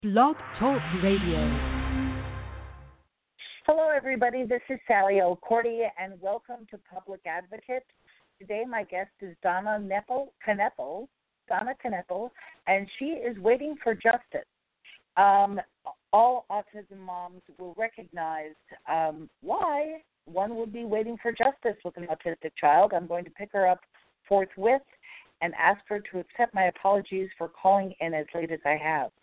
Blog Talk Radio. Hello, everybody. This is Sally O'Cordy, and welcome to Public Advocate. Today, my guest is Donna Kneppel, and she is waiting for justice. All autism moms will recognize why one would be waiting for justice with an autistic child. I'm going to pick her up forthwith and ask her to accept my apologies for calling in as late as I have.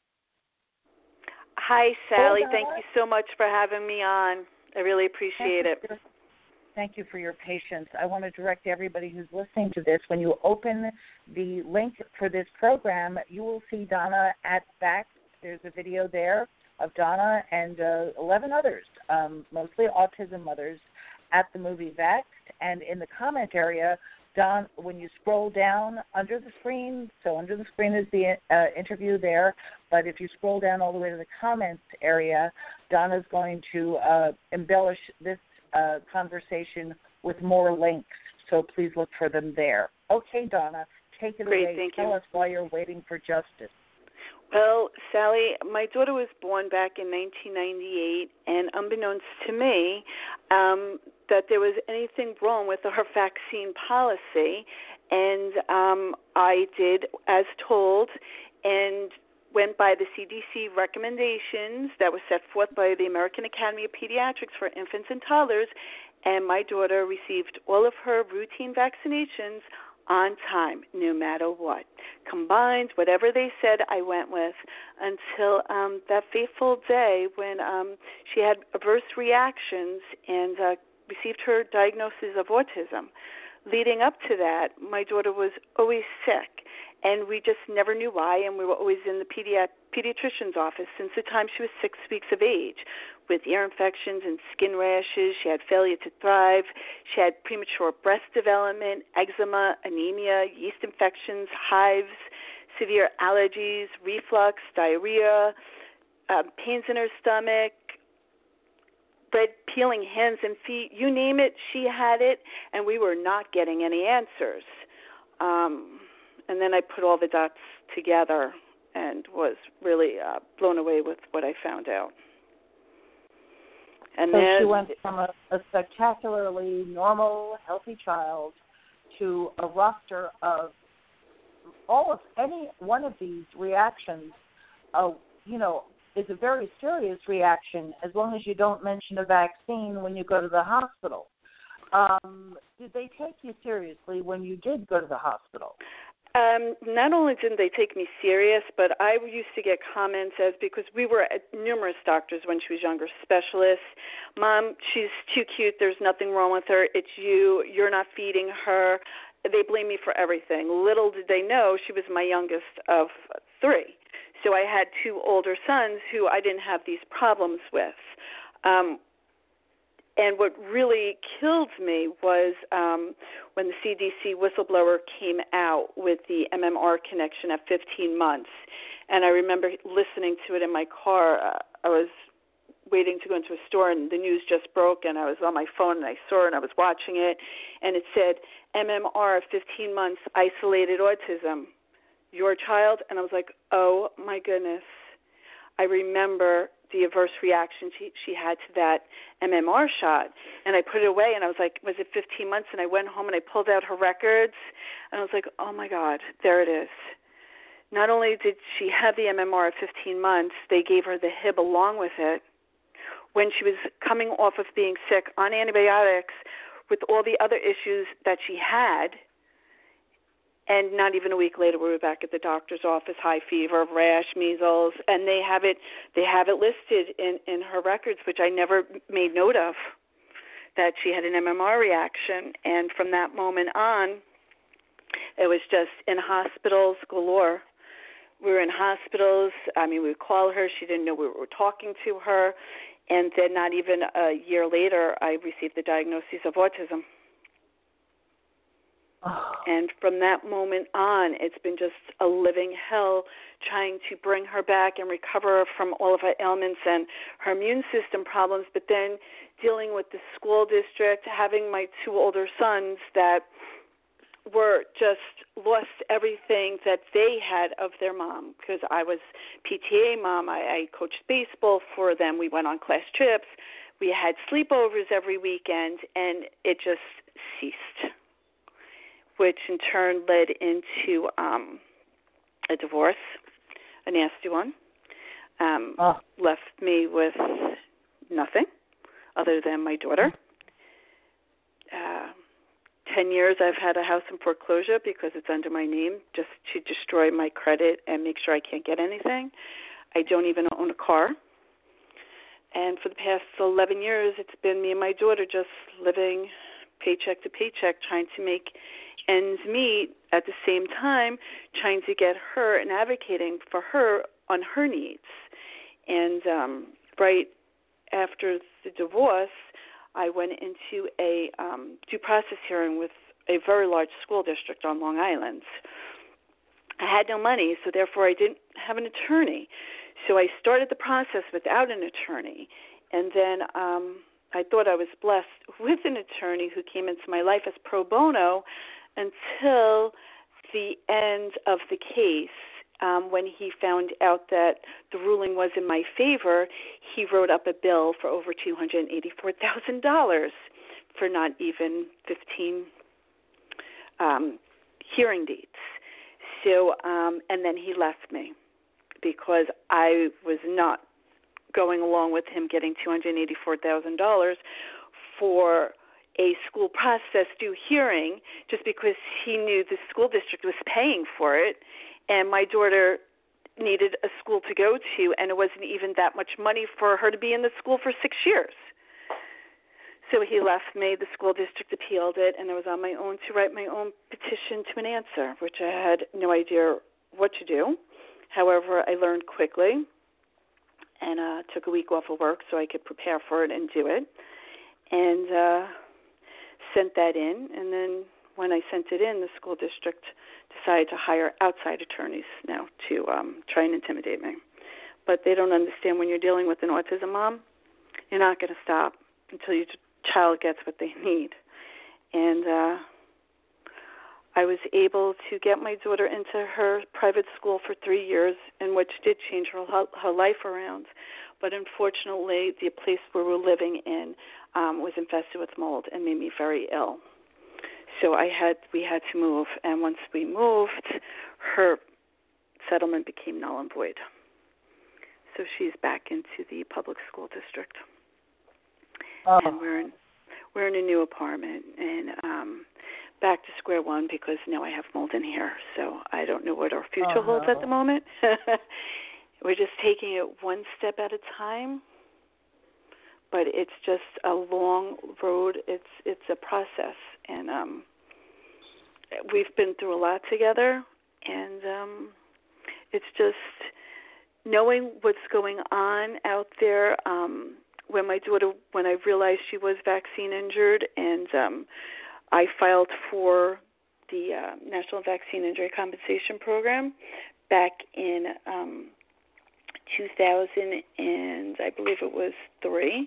Hi, Sally. Thank you so much for having me on. I really appreciate it. Thank you for your patience. I want to direct everybody who's listening to this, when you open the link for this program, you will see Donna at VAXXED. There's a video there of Donna and 11 others, mostly autism mothers, at the movie VAXXED. And in the comment area, Don, when you scroll down under the screen, so under the screen is the interview there, but if you scroll down all the way to the comments area, Donna's going to embellish this conversation with more links, so please look for them there. Okay, Donna, take it away. Thank Tell you. us why you're waiting for justice. Well, Sally, my daughter was born back in 1998, and unbeknownst to me, that there was anything wrong with her vaccine policy, and I did as told and went by the CDC recommendations that were set forth by the American Academy of Pediatrics for infants and toddlers, and my daughter received all of her routine vaccinations on time, no matter what. Combined, whatever they said, I went with until that fateful day when she had adverse reactions and received her diagnosis of autism. Leading up to that, my daughter was always sick, and we just never knew why, and we were always in the pediatrician's office since the time she was 6 weeks of age, with ear infections and skin rashes. She had failure to thrive. She had premature breast development, eczema, anemia, yeast infections, hives, severe allergies, reflux, diarrhea, pains in her stomach, red peeling hands and feet, you name it, she had it, and we were not getting any answers. And then I put all the dots together and was really blown away with what I found out. And so then she went from a spectacularly normal, healthy child to a roster of any one of these reactions, is a very serious reaction as long as you don't mention a vaccine when you go to the hospital. Did they take you seriously when you did go to the hospital? Not only didn't they take me serious, but I used to get comments because we were at numerous doctors when she was younger, specialists. Mom, she's too cute. There's nothing wrong with her. It's you. You're not feeding her. They blame me for everything. Little did they know she was my youngest of three. So I had two older sons who I didn't have these problems with. And what really killed me was when the CDC whistleblower came out with the MMR connection at 15 months. And I remember listening to it in my car. I was waiting to go into a store, and the news just broke, and I was on my phone, and I saw it, and I was watching it. And it said, MMR, 15 months, isolated autism. Your child? And I was like, oh, my goodness. I remember the adverse reaction she had to that MMR shot. And I put it away, and I was like, was it 15 months? And I went home, and I pulled out her records, and I was like, oh, my God, there it is. Not only did she have the MMR at 15 months, they gave her the Hib along with it. When she was coming off of being sick on antibiotics with all the other issues that she had, and not even a week later, we were back at the doctor's office, high fever, rash, measles, and they have it listed in her records, which I never made note of, that she had an MMR reaction. And from that moment on, it was just in hospitals galore. We were in hospitals. We would call her. She didn't know we were talking to her. And then not even a year later, I received the diagnosis of autism. Oh. And from that moment on, it's been just a living hell trying to bring her back and recover her from all of her ailments and her immune system problems, but then dealing with the school district, having my two older sons that were just lost everything that they had of their mom, because I was PTA mom. I coached baseball for them. We went on class trips. We had sleepovers every weekend, and it just ceased, which in turn led into a divorce, a nasty one. Left me with nothing other than my daughter. 10 years I've had a house in foreclosure because it's under my name, just to destroy my credit and make sure I can't get anything. I don't even own a car. And for the past 11 years, it's been me and my daughter just living paycheck to paycheck, trying to make ends meet, at the same time trying to get her and advocating for her on her needs. And right after the divorce, I went into a due process hearing with a very large school district on Long Island. I had no money, so therefore I didn't have an attorney. So I started the process without an attorney. And then I thought I was blessed with an attorney who came into my life as pro bono until the end of the case. When he found out that the ruling was in my favor, he wrote up a bill for over $284,000 for not even 15 hearing dates. So, and then he left me because I was not going along with him getting $284,000 for a school process due hearing just because he knew the school district was paying for it. And my daughter needed a school to go to, and it wasn't even that much money for her to be in the school for 6 years. So he left me. The school district appealed it, and I was on my own to write my own petition to an answer, which I had no idea what to do. However, I learned quickly and took a week off of work so I could prepare for it and do it, and sent that in. And then when I sent it in, the school district decided to hire outside attorneys now to try and intimidate me. But they don't understand when you're dealing with an autism mom, you're not going to stop until your child gets what they need. And I was able to get my daughter into her private school for 3 years, in which did change her life around. But unfortunately, the place where we're living in was infested with mold and made me very ill. So we had to move, and once we moved, her settlement became null and void. So she's back into the public school district, and we're in a new apartment, and back to square one because now I have mold in here. So I don't know what our future holds at the moment. We're just taking it one step at a time, but it's just a long road. It's a process, and we've been through a lot together, and it's just knowing what's going on out there. When I realized she was vaccine injured, and I filed for the National Vaccine Injury Compensation Program back in 2000, and I believe it was 3.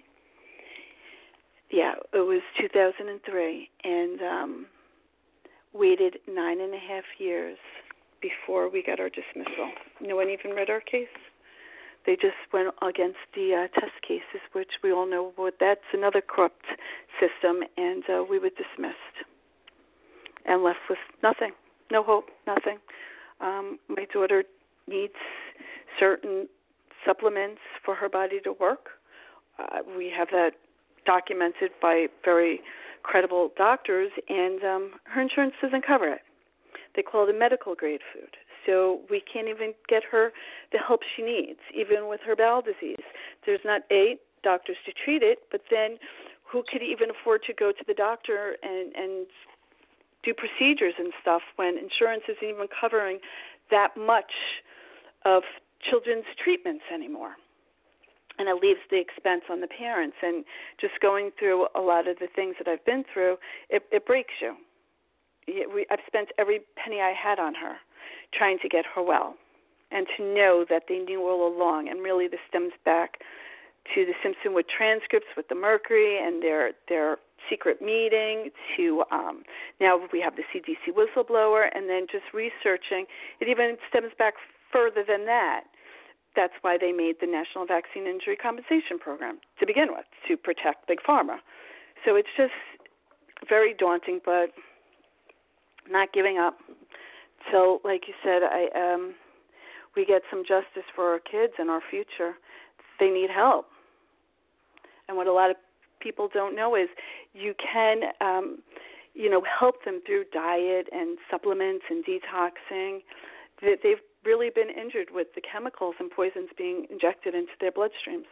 Yeah, it was 2003, and waited 9.5 years before we got our dismissal. No one even read our case. They just went against the test cases, which we all know that's another corrupt system, and we were dismissed and left with nothing, no hope, nothing. My daughter needs certain supplements for her body to work. We have that documented by very credible doctors, and her insurance doesn't cover it. They call it a medical grade food. So we can't even get her the help she needs, even with her bowel disease. There's not doctors to treat it, but then who could even afford to go to the doctor and do procedures and stuff when insurance isn't even covering that much of children's treatments anymore? And it leaves the expense on the parents. And just going through a lot of the things that I've been through, it breaks you. I've spent every penny I had on her trying to get her well, and to know that they knew all along. And really this stems back to the Simpsonwood transcripts with the mercury and their secret meeting to now we have the CDC whistleblower, and then just researching. It even stems back further than that. That's why they made the National Vaccine Injury Compensation Program to begin with, to protect Big Pharma. So it's just very daunting, but not giving up. So, like you said, we get some justice for our kids and our future. They need help. And what a lot of people don't know is you can, help them through diet and supplements and detoxing. They've really been injured with the chemicals and poisons being injected into their bloodstreams.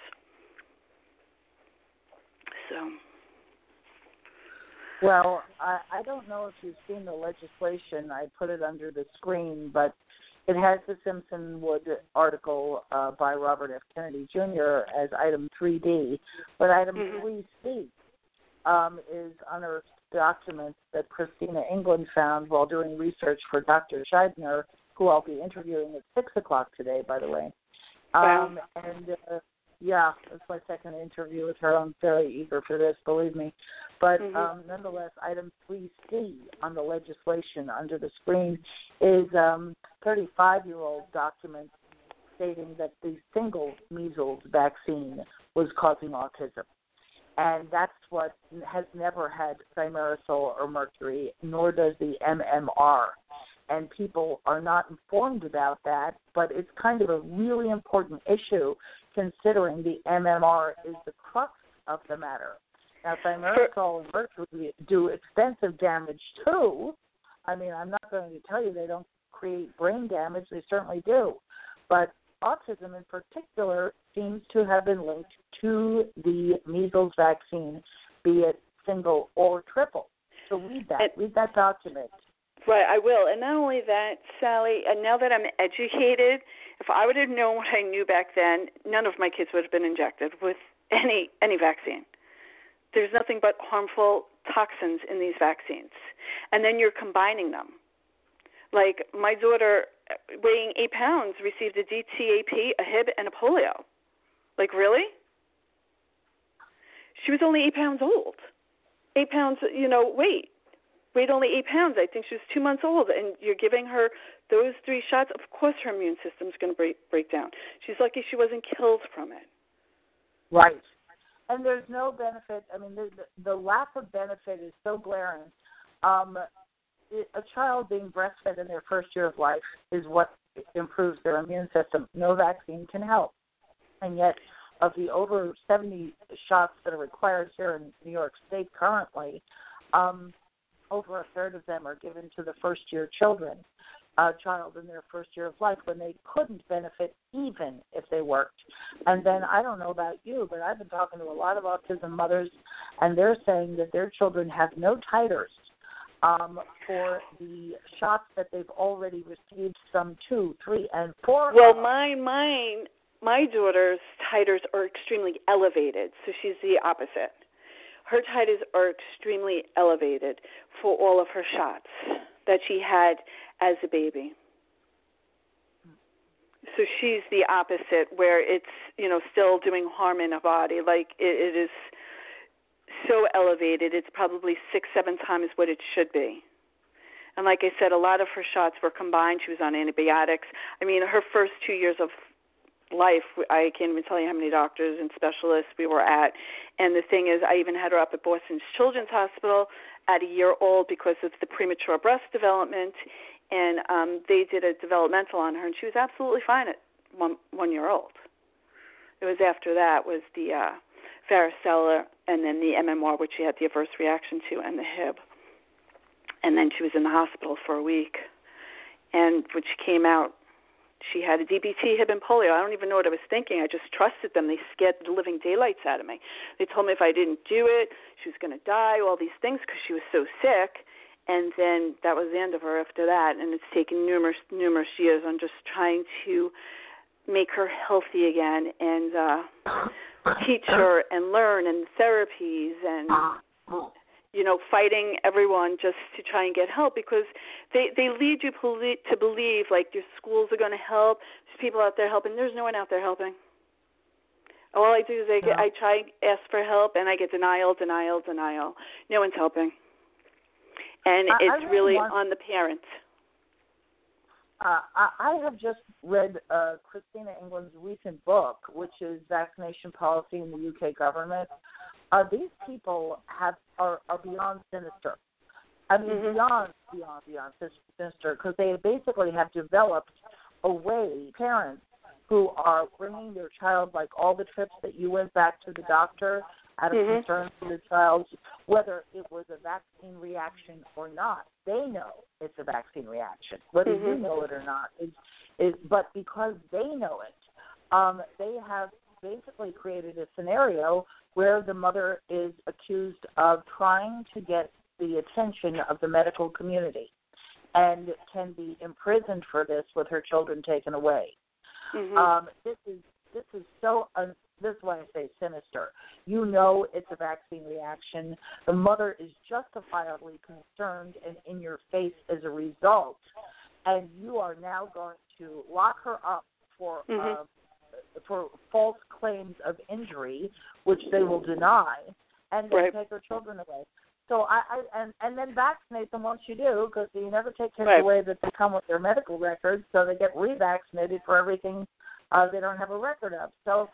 So. Well, I don't know if you've seen the legislation. I put it under the screen, but it has the Simpson Wood article by Robert F. Kennedy Jr. as item 3D, but item 3C is unearthed documents that Christina England found while doing research for Dr. Scheidner, who I'll be interviewing at 6 o'clock today, by the way. Wow. Yeah, it's my second interview with her. I'm very eager for this, believe me. But nonetheless, item 3C on the legislation under the screen is 35-year-old document stating that the single measles vaccine was causing autism. And that's what has never had thimerosal or mercury, nor does the MMR. And people are not informed about that, but it's kind of a really important issue considering the MMR is the crux of the matter. Now, thimerosal and mercury do extensive damage too. I mean, I'm not going to tell you they don't create brain damage. They certainly do. But autism in particular seems to have been linked to the measles vaccine, be it single or triple. So read that document. Right, I will. And not only that, Sally, and now that I'm educated, if I would have known what I knew back then, none of my kids would have been injected with any vaccine. There's nothing but harmful toxins in these vaccines. And then you're combining them. Like my daughter, weighing 8 pounds, received a DTaP, a Hib, and a polio. Like, really? She was only 8 pounds old. 8 pounds, weight. Weighed only 8 pounds. I think she was 2 months old, and you're giving her those 3 shots. Of course her immune system's going to break down. She's lucky she wasn't killed from it. Right. And there's no benefit. I mean, the lack of benefit is so glaring. A child being breastfed in their first year of life is what improves their immune system. No vaccine can help. And yet, of the over 70 shots that are required here in New York State currently, over a third of them are given to the first-year child in their first year of life when they couldn't benefit even if they worked. And then I don't know about you, but I've been talking to a lot of autism mothers, and they're saying that their children have no titers for the shots that they've already received, some 2, 3, and 4. Well, my daughter's titers are extremely elevated, so she's the opposite. Her titers are extremely elevated for all of her shots that she had as a baby. So she's the opposite, where it's, still doing harm in her body. Like, it is so elevated, it's probably 6-7 times what it should be. And like I said, a lot of her shots were combined. She was on antibiotics. I mean, her first 2 years of life, I can't even tell you how many doctors and specialists we were at. And the thing is, I even had her up at Boston Children's Hospital at a year old because of the premature breast development. And they did a developmental on her, and she was absolutely fine at 1 year old. It was after that was the varicella and then the MMR, which she had the adverse reaction to, and the Hib. And then she was in the hospital for a week. And when she came out, she had a DBT, Hib, and polio. I don't even know what I was thinking. I just trusted them. They scared the living daylights out of me. They told me if I didn't do it, she was going to die, all these things, because she was so sick. And then that was the end of her after that. And it's taken numerous years on just trying to make her healthy again and teach her and learn and therapies and, fighting everyone just to try and get help, because they lead you to believe, like, your schools are going to help. There's people out there helping. There's no one out there helping. All I do is I try ask for help, and I get denial. No one's helping, and it's really on the parents. I have just read Christina England's recent book, which is Vaccination Policy in the UK Government. These people are beyond sinister. I mean, beyond sinister, because they basically have developed a way, parents who are bringing their child, like all the trips that you went back to the doctor out of concern for the child, whether it was a vaccine reaction or not. They know it's a vaccine reaction, whether you know it or not. But because they know it, they have basically created a scenario where the mother is accused of trying to get the attention of the medical community and can be imprisoned for this with her children taken away. This is so. This is why I say sinister. You know it's a vaccine reaction. The mother is justifiably concerned and in your face as a result, and you are now going to lock her up for false claims of injury, which they will deny, and then take her children away. So and then vaccinate them once you do, because you never take kids away that they come with their medical records, so they get revaccinated for everything they don't have a record of. So.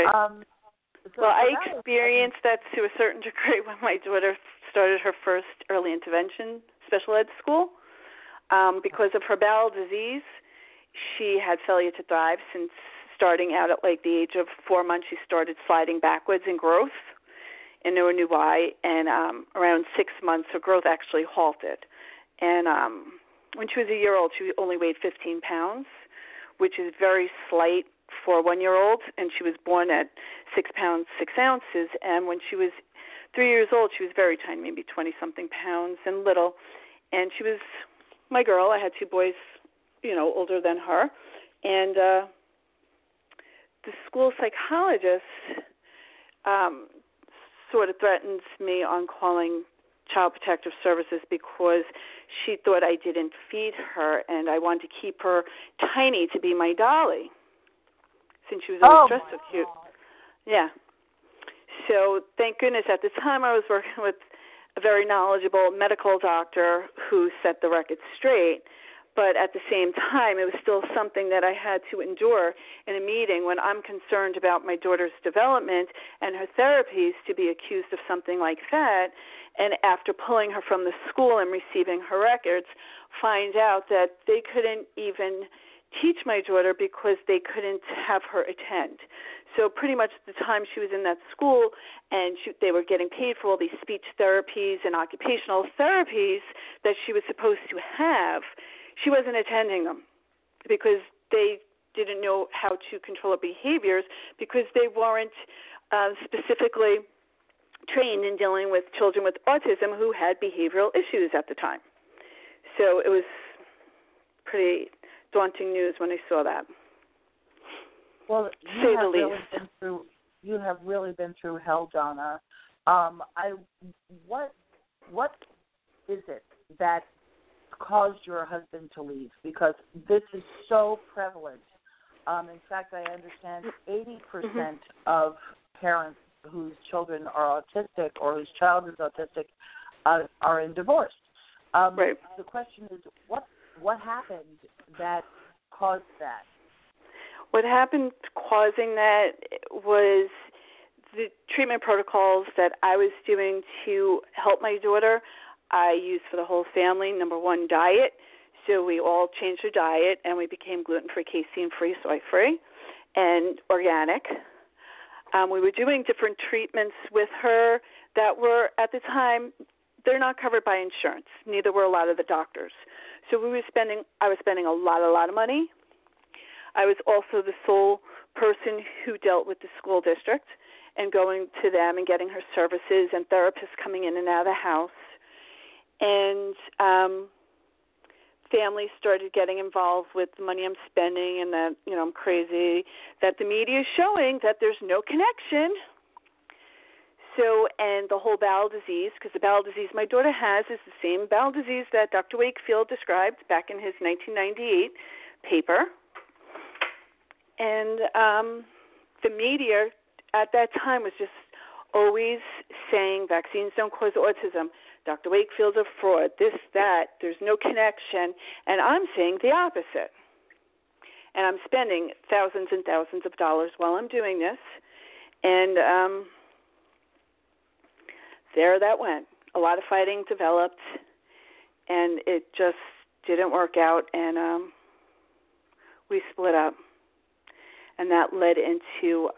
I experienced that to a certain degree when my daughter started her first early intervention special ed school. Because of her bowel disease, she had failure to thrive since starting out at like the age of 4 months. She started sliding backwards in growth, and no one knew why. And around 6 months, her growth actually halted. And when she was a year old, she only weighed 15 pounds, which is very slight for a 1-year-old, and she was born at 6 pounds 6 ounces. And when she was 3 years old, she was very tiny, maybe 20-something pounds and little. And she was my girl. I had 2 boys, older than her. And the school psychologist sort of threatens me on calling Child Protective Services because she thought I didn't feed her, and I wanted to keep her tiny to be my dolly, since she was always dressed so cute. Yeah. So thank goodness at the time I was working with a very knowledgeable medical doctor who set the record straight, but at the same time it was still something that I had to endure in a meeting when I'm concerned about my daughter's development and her therapies, to be accused of something like that, and after pulling her from the school and receiving her records, find out that they couldn't even teach my daughter because they couldn't have her attend. So pretty much the time she was in that school and they were getting paid for all these speech therapies and occupational therapies that she was supposed to have, she wasn't attending them because they didn't know how to control her behaviors, because they weren't specifically trained in dealing with children with autism who had behavioral issues at the time. So it was pretty daunting news when I saw that. Well, you have really been through hell, Donna. What is it that caused your husband to leave? Because this is so prevalent. In fact, I understand 80% of parents whose children are autistic or whose child is autistic are in divorce. The question is, what happened that caused that? What happened causing that was the treatment protocols that I was doing to help my daughter. I used for the whole family. Number one, diet. So we all changed our diet, and we became gluten-free, casein-free, soy-free, and organic. We were doing different treatments with her that were, at the time, they're not covered by insurance. Neither were a lot of the doctors. So I was spending a lot of money. I was also the sole person who dealt with the school district and going to them and getting her services and therapists coming in and out of the house. And families started getting involved with the money I'm spending, and that, I'm crazy, that the media is showing that there's no connection. So, and the whole bowel disease, because the bowel disease my daughter has is the same bowel disease that Dr. Wakefield described back in his 1998 paper. And the media at that time was just always saying vaccines don't cause autism. Dr. Wakefield's a fraud, this, that, there's no connection. And I'm saying the opposite. And I'm spending thousands and thousands of dollars while I'm doing this. And there that went. A lot of fighting developed, and it just didn't work out, and we split up. And that led into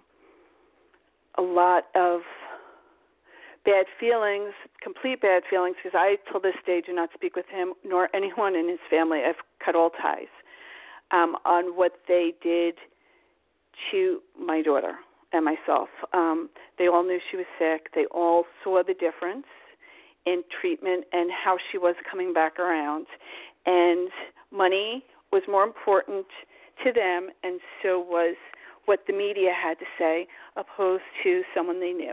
a lot of bad feelings, complete bad feelings, because I, till this day, do not speak with him nor anyone in his family. I've cut all ties on what they did to my daughter and myself. They all knew she was sick. They all saw the difference in treatment and how she was coming back around. And money was more important to them, and so was what the media had to say, opposed to someone they knew.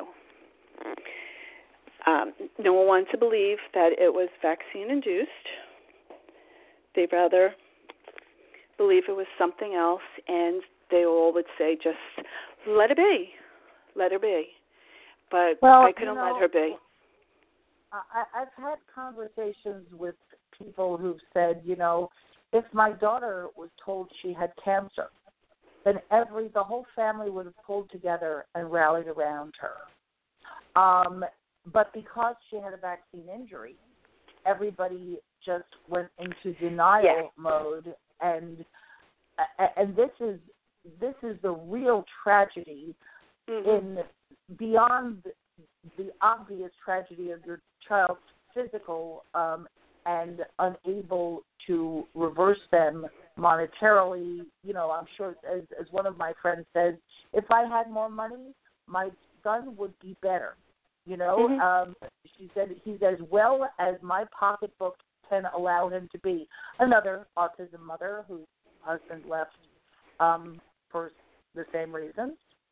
No one wanted to believe that it was vaccine-induced. They'd rather believe it was something else, and they all would say, just let it be. Let her be. But I couldn't let her be. I've had conversations with people who've said, if my daughter was told she had cancer, then the whole family would have pulled together and rallied around her. But because she had a vaccine injury, everybody just went into denial mode, and this is the real tragedy in beyond the obvious tragedy of your child's physical and unable to reverse them monetarily. I'm sure, as one of my friends said, if I had more money, my son would be better. She said he's as well as my pocketbook can allow him to be. Another autism mother whose husband left for the same reasons.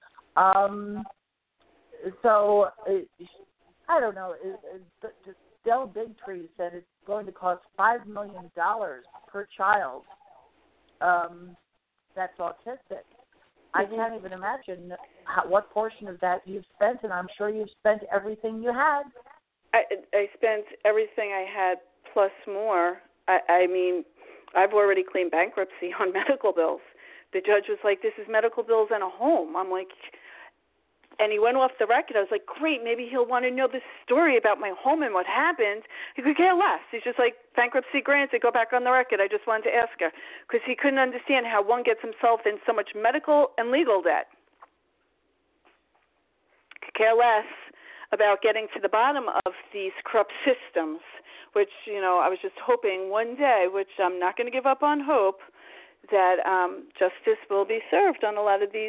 So I don't know. Del Bigtree said it's going to cost $5 million per child that's autistic. I can't even imagine what portion of that you've spent, and I'm sure you've spent everything you had. I spent everything I had plus more. I mean, I've already claimed bankruptcy on medical bills. The judge was like, this is medical bills and a home. I'm like, and he went off the record. I was like, great, maybe he'll want to know this story about my home and what happened. He could care less. He's just like, bankruptcy granted, go back on the record. I just wanted to ask her, because he couldn't understand how one gets himself in so much medical and legal debt. Could care less about getting to the bottom of these corrupt systems, which, I was just hoping one day, which I'm not going to give up on hope, that justice will be served on a lot of these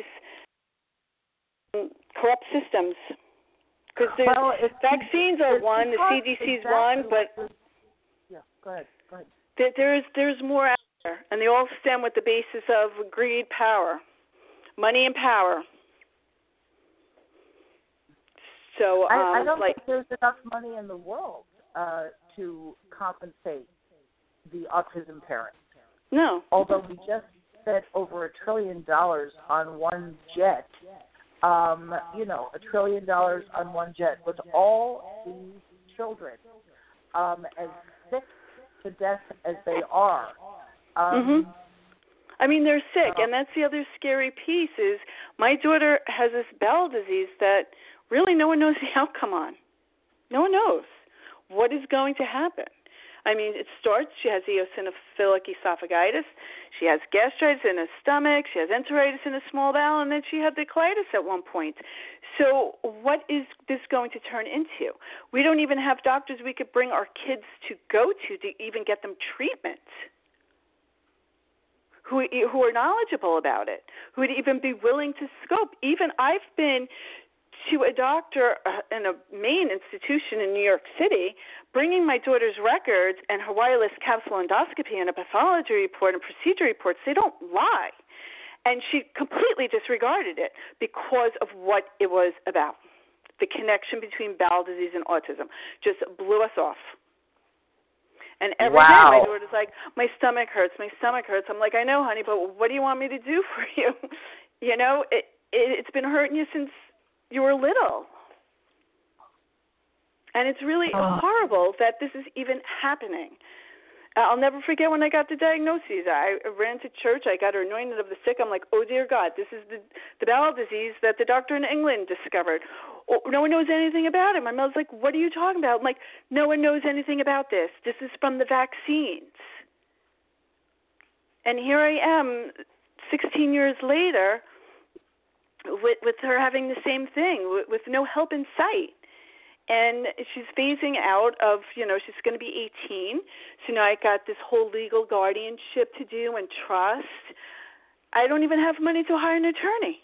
corrupt systems. Because vaccines are one, the CDC's one, but yeah, go ahead. There's more out there, and they all stem with the basis of greed, power, money, and power. So I don't think there's enough money in the world to compensate the autism parents. No. Although we just spent over $1 trillion on one jet. $1 trillion on one jet with all these children as sick to death as they are. I mean, they're sick, and that's the other scary piece is my daughter has this bowel disease that really no one knows the outcome on. No one knows what is going to happen. I mean, it starts, she has eosinophilic esophagitis, she has gastritis in her stomach, she has enteritis in the small bowel, and then she had the colitis at one point. So what is this going to turn into? We don't even have doctors we could bring our kids to go to even get them treatment, who are knowledgeable about it, who would even be willing to scope. Even I've been to a doctor in a main institution in New York City, bringing my daughter's records and her wireless capsule endoscopy and a pathology report and procedure reports. They don't lie. And she completely disregarded it because of what it was about. The connection between bowel disease and autism just blew us off. And every day my daughter's like, my stomach hurts. I'm like, I know, honey, but what do you want me to do for you? it's been hurting you since you were little. And it's really horrible that this is even happening. I'll never forget when I got the diagnosis. I ran to church. I got anointed of the sick. I'm like, oh, dear God, this is the bowel disease that the doctor in England discovered. Oh, no one knows anything about it. My mother's like, what are you talking about? I'm like, no one knows anything about this. This is from the vaccines. And here I am 16 years later with her having the same thing, with no help in sight. And she's phasing out of, she's going to be 18. So now I got this whole legal guardianship to do and trust. I don't even have money to hire an attorney.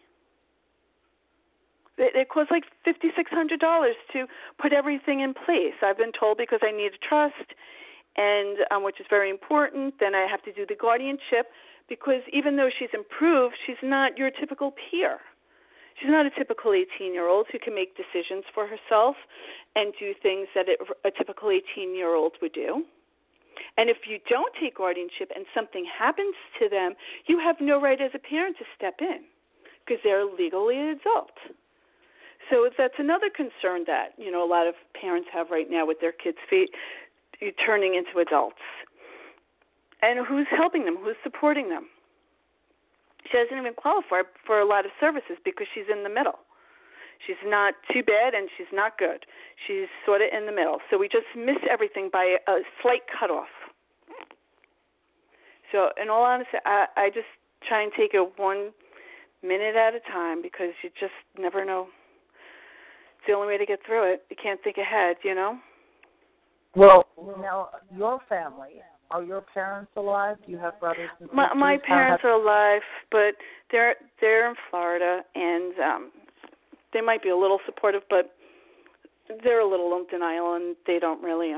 It costs like $5,600 to put everything in place. I've been told because I need a trust, and which is very important. Then I have to do the guardianship because even though she's improved, she's not your typical peer. She's not a typical 18-year-old who can make decisions for herself and do things that a typical 18-year-old would do. And if you don't take guardianship and something happens to them, you have no right as a parent to step in because they're legally an adult. So that's another concern that, a lot of parents have right now with their kids' turning into adults. And who's helping them? Who's supporting them? She doesn't even qualify for a lot of services because she's in the middle. She's not too bad and she's not good. She's sort of in the middle. So we just miss everything by a slight cutoff. So in all honesty, I just try and take it 1 minute at a time because you just never know. It's the only way to get through it. You can't think ahead, Well, now, your family, are your parents alive? Do you have brothers and sisters? My parents are alive, but they're in Florida, and they might be a little supportive, but they're a little in denial, and they don't really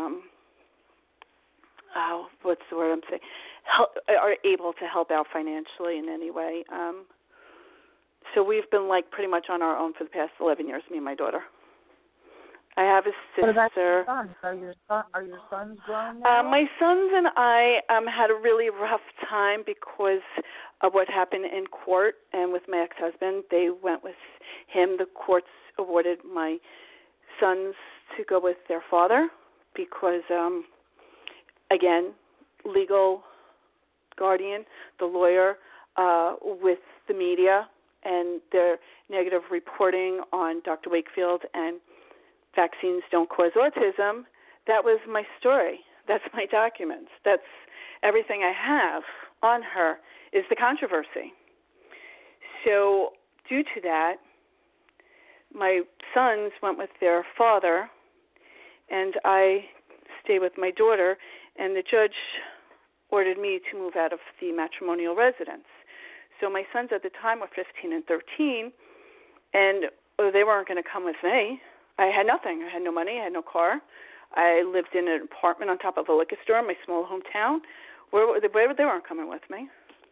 what's the word I'm saying? Are able to help out financially in any way. So we've been pretty much on our own for the past 11 years, me and my daughter. I have a sister. What about your sons? Are your sons grown now? My sons and I had a really rough time because of what happened in court and with my ex-husband. They went with him. The courts awarded my sons to go with their father because, again, legal guardian, the lawyer, with the media and their negative reporting on Dr. Wakefield and vaccines don't cause autism. That was my story. That's my documents. That's everything I have on her is the controversy. So due to that, my sons went with their father, and I stayed with my daughter, and the judge ordered me to move out of the matrimonial residence. So my sons at the time were 15 and 13, and they weren't going to come with me. I had nothing. I had no money. I had no car. I lived in an apartment on top of a liquor store in my small hometown. Where they weren't coming with me.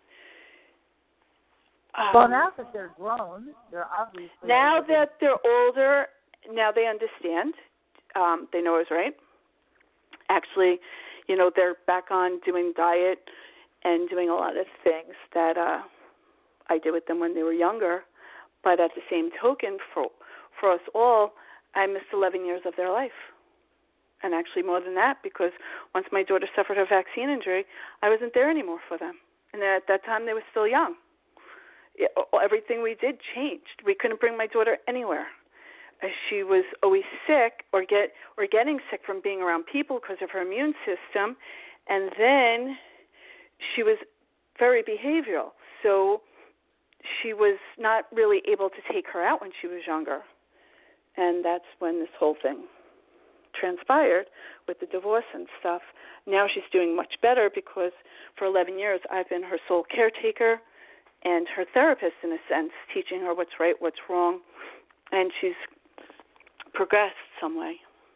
Well, now that they're grown, they're obviously... Now that they're older, now they understand. They know I was right. Actually, they're back on doing diet and doing a lot of things that I did with them when they were younger. But at the same token, for us all, I missed 11 years of their life. And actually more than that, because once my daughter suffered her vaccine injury, I wasn't there anymore for them. And at that time, they were still young. Everything we did changed. We couldn't bring my daughter anywhere. She was always sick or getting sick from being around people because of her immune system. And then she was very behavioral. So she was not really able to take her out when she was younger. And that's when this whole thing transpired with the divorce and stuff. Now she's doing much better because for 11 years I've been her sole caretaker and her therapist in a sense, teaching her what's right, what's wrong, and she's progressed some way.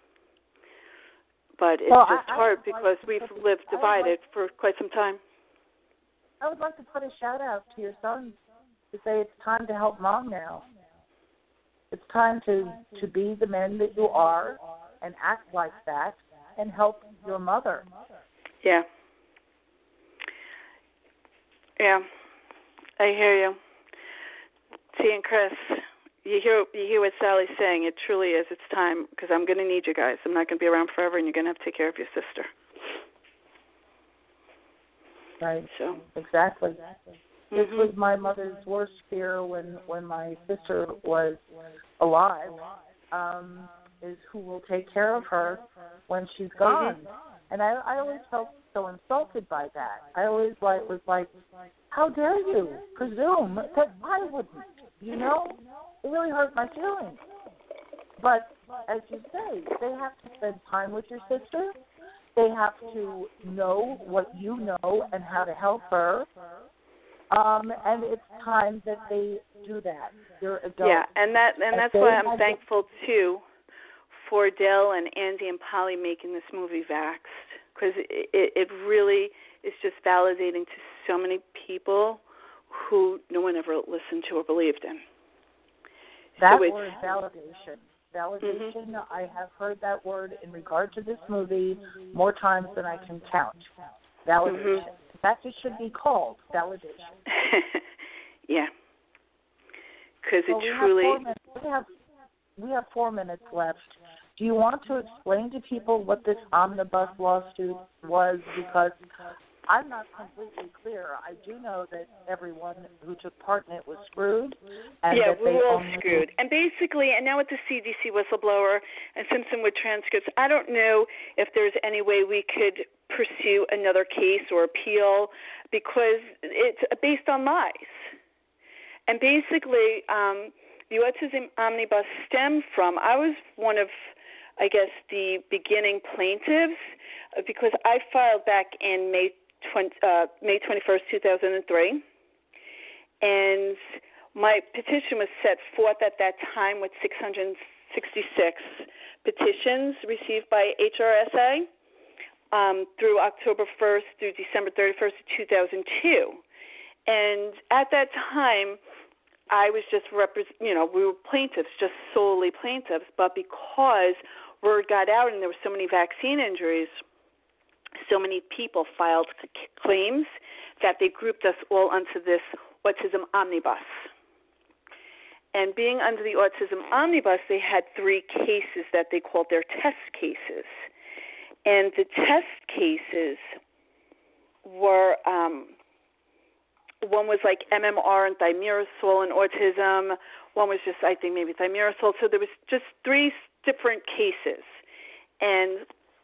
But it's just hard because we've lived divided for quite some time. I would like to put a shout out to your sons to say it's time to help mom now. It's time to be the men that you are and act like that and help your mother. Yeah. Yeah. I hear you. See, and Chris, you hear what Sally's saying. It truly is. It's time, because I'm going to need you guys. I'm not going to be around forever, and you're going to have to take care of your sister. Right. So exactly. This was my mother's worst fear when my sister was alive. Is who will take care of her when she's gone. And I always felt so insulted by that. I always was like, how dare you presume that I wouldn't? You know, it really hurt my feelings. But as you say, they have to spend time with your sister. They have to know what you know and how to help her. And it's time that they do that. They're adults. Yeah, and that's why I'm thankful too for Dell and Andy and Polly making this movie Vaxxed, because it really is just validating to so many people who no one ever listened to or believed in. That word, validation. Validation, I have heard that word in regard to this movie more times than I can count. Validation. That just should be called validation. Yeah. Because truly... We have 4 minutes left. Do you want to explain to people what this omnibus lawsuit was? Because I'm not completely clear. I do know that everyone who took part in it was screwed. And yeah, that we were all screwed. And basically, and now with the CDC whistleblower and Simpson with transcripts, I don't know if there's any way we could pursue another case or appeal, because it's based on lies. And basically, the Autism Omnibus stemmed from, I was one of, I guess, the beginning plaintiffs, because I filed back in May 21st, 2003, and my petition was set forth at that time with 666 petitions received by HRSA through October 1st through December 31st, 2002. And at that time, I was just we were plaintiffs, just solely plaintiffs, but because word got out and there were so many vaccine injuries, so many people filed claims that they grouped us all onto this Autism Omnibus. And being under the Autism Omnibus, they had 3 cases that they called their test cases. And the test cases were, one was like MMR and thimerosal and autism. One was just, I think, maybe thimerosal. So there was just 3 different cases. And,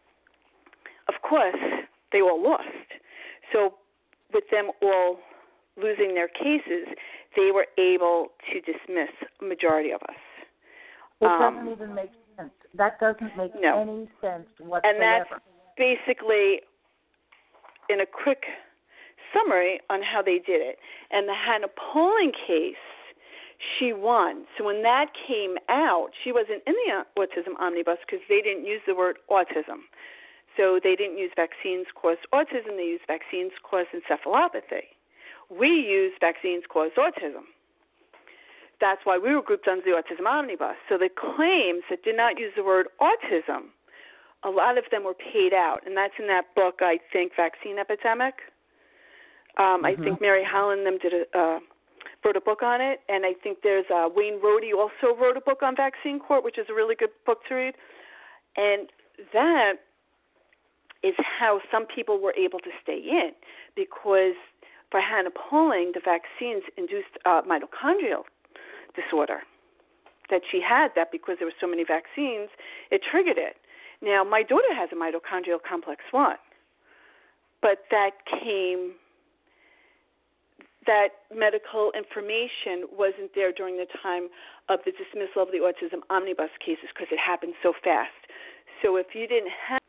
of course, they all lost. So with them all losing their cases, they were able to dismiss a majority of us. It doesn't even make sense. That doesn't make any sense whatsoever. And that's basically, in a quick summary on how they did it. And the Hannah Poling case, she won. So when that came out, she wasn't in the Autism Omnibus because they didn't use the word autism. So they didn't use vaccines cause autism. They used vaccines cause encephalopathy. We used vaccines cause autism. That's why we were grouped under the Autism Omnibus. So the claims that did not use the word autism, a lot of them were paid out. And that's in that book, I think, Vaccine Epidemic. I think Mary Holland wrote a book on it. And I think there's Wayne Rohde also wrote a book on Vaccine Court, which is a really good book to read. And that is how some people were able to stay in, because for Hannah Poling, the vaccines induced mitochondrial disorder that she had, that because there were so many vaccines, it triggered it. Now, my daughter has a mitochondrial complex 1, but that medical information wasn't there during the time of the dismissal of the Autism Omnibus cases because it happened so fast. So if you didn't have